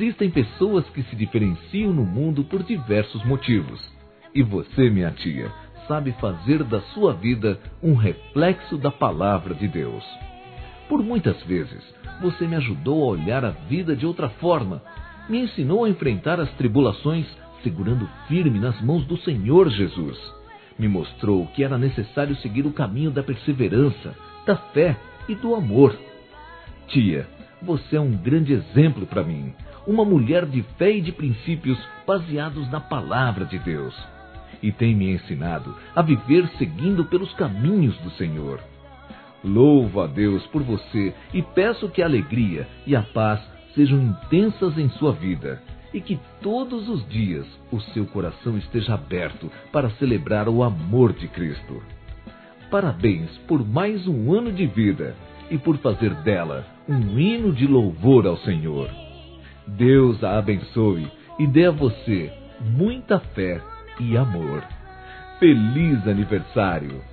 Existem pessoas que se diferenciam no mundo por diversos motivos. E você, minha tia, sabe fazer da sua vida um reflexo da palavra de Deus. Por muitas vezes, você me ajudou a olhar a vida de outra forma, me ensinou a enfrentar as tribulações segurando firme nas mãos do Senhor Jesus. Me mostrou que era necessário seguir o caminho da perseverança, da fé e do amor. Tia, você é um grande exemplo para mim, uma mulher de fé e de princípios baseados na palavra de Deus. E tem me ensinado a viver seguindo pelos caminhos do Senhor. Louvo a Deus por você e peço que a alegria e a paz sejam intensas em sua vida e que todos os dias o seu coração esteja aberto para celebrar o amor de Cristo. Parabéns por mais um ano de vida e por fazer dela um hino de louvor ao Senhor. Deus a abençoe e dê a você muita fé e amor. Feliz aniversário!